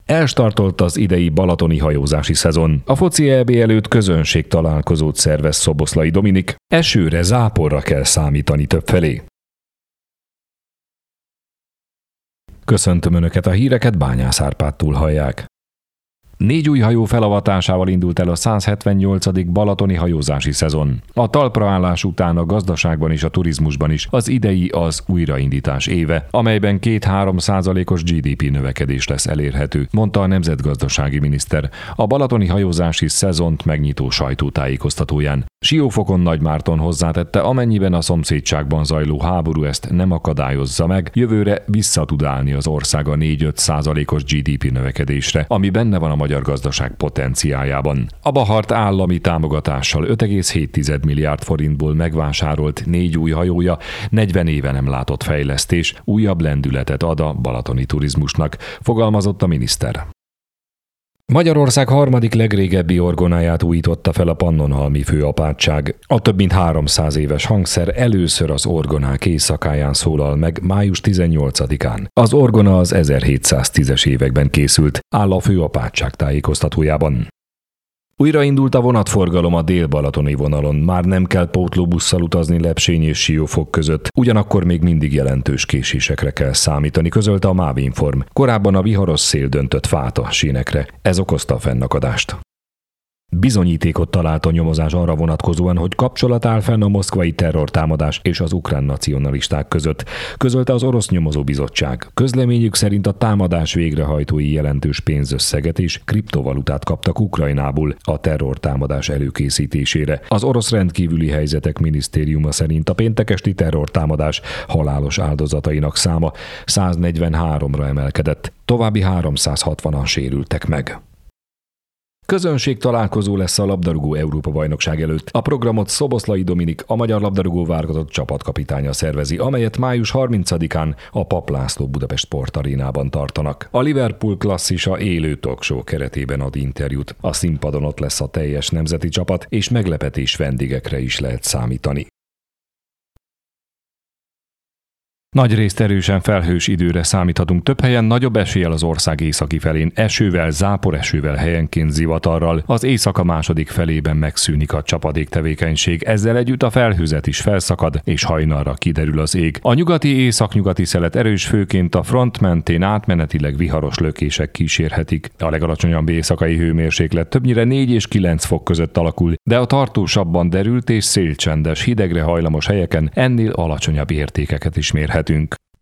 Elstartolt az idei balatoni hajózási szezon. A foci EB előtt közönségtalálkozót szervez Szoboszlai Dominik. Esőre, záporra kell számítani többfelé. Köszöntöm Önöket, a híreket Bányász Árpádtól hallják. 4 új hajó felavatásával indult el a 178. balatoni hajózási szezon. A talpraállás után a gazdaságban és a turizmusban is az idei az újraindítás éve, amelyben 2-3%-os GDP növekedés lesz elérhető, mondta a nemzetgazdasági miniszter a balatoni hajózási szezont megnyitó sajtótájékoztatóján. Siófokon Nagymárton hozzátette, amennyiben a szomszédságban zajló háború ezt nem akadályozza meg, jövőre vissza tud állni az ország a 4-5%-os GDP növekedésre, ami benne van a magyar gazdaság potenciájában. A Bahart állami támogatással 5,7 milliárd forintból megvásárolt 4 új hajója 40 éve nem látott fejlesztés, újabb lendületet ad a balatoni turizmusnak, fogalmazott a miniszter. Magyarország harmadik legrégebbi orgonáját újította fel a Pannonhalmi Főapátság. A több mint 300 éves hangszer először az orgonák éjszakáján szólal meg május 18-án. Az orgona az 1710-es években készült, áll a Főapátság tájékoztatójában. Újraindult a vonatforgalom a dél-balatoni vonalon, már nem kell pótlóbusszal utazni Lepsény és Siófok között, ugyanakkor még mindig jelentős késésekre kell számítani, közölte a MÁV Inform. Korábban a viharos szél döntött fát a sínekre, ez okozta a fennakadást. Bizonyítékot talált a nyomozás arra vonatkozóan, hogy kapcsolat áll fenn a moszkvai terrortámadás és az ukrán nacionalisták között, közölte az orosz nyomozóbizottság. Közleményük szerint a támadás végrehajtói jelentős pénzösszeget és kriptovalutát kaptak Ukrajnából a terrortámadás előkészítésére. Az orosz rendkívüli helyzetek minisztériuma szerint a péntek esti terrortámadás halálos áldozatainak száma 143-ra emelkedett, további 360-an sérültek meg. Közönségtalálkozó lesz a labdarúgó Európa-bajnokság előtt. A programot Szoboszlai Dominik, a magyar labdarúgó válogatott csapatkapitánya szervezi, amelyet május 30-án a Papp László Budapest Sportarénában tartanak. A Liverpool klasszisa élő talkshow keretében ad interjút. A színpadon ott lesz a teljes nemzeti csapat, és meglepetés vendégekre is lehet számítani. Nagyrészt erősen felhős időre számíthatunk, több helyen nagyobb eséllyel az ország északi felén, esővel, záporesővel, helyenként zivatarral. Az éjszaka második felében megszűnik a csapadéktevékenység, ezzel együtt a felhőzet is felszakad, és hajnalra kiderül az ég. A nyugati északnyugati szelet erős, főként a front mentén átmenetileg viharos lökések kísérhetik. A legalacsonyabb éjszakai hőmérséklet többnyire 4 és 9 fok között alakul, de a tartósabban derült és szélcsendes, hidegre hajlamos helyeken ennél alacsonyabb értékeket is mérhetünk.